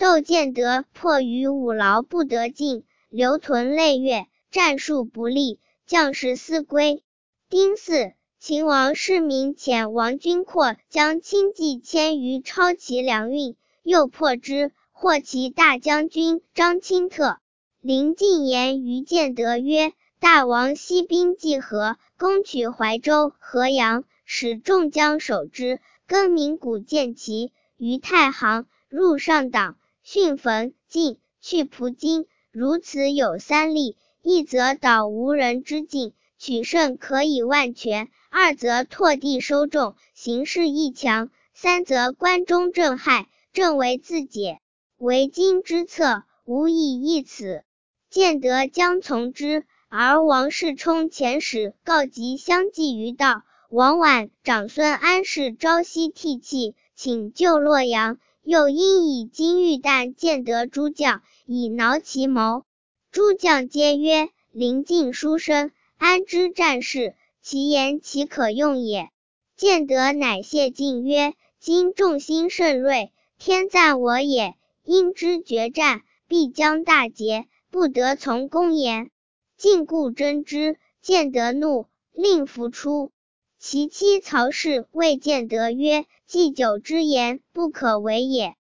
窦建德迫于五劳不得进，留屯累月，战术不利，将士思归。丁巳，秦王世民遣王君括将轻骑1000余超其粮运，又破之，获其大将军张钦特。临晋言于建德曰：大王息兵济河，攻取怀州、河阳，使众将守之。更名古建齐，于太行，入上党，训焚晋，去蒲津。如此有3例：一则导无人之境，取胜可以万全；二则拓地收众，形势亦强；三则关中正害，正为自解。为今之策，无以易此。建德将从之，而王世充遣使告急相继于道。王绾、长孙安是朝夕涕泣，请救洛阳，又因以金玉弹建德诸将，以挠其谋。诸将皆曰：临晋书生，安知战事？其言岂可用也？建德乃谢晋曰：今众心甚锐，天赞我也，因知决战，必将大捷，不得从公言。晋故争之，建德怒，令弗出。其妻曹氏谓建德曰：祭酒之言，不可为也。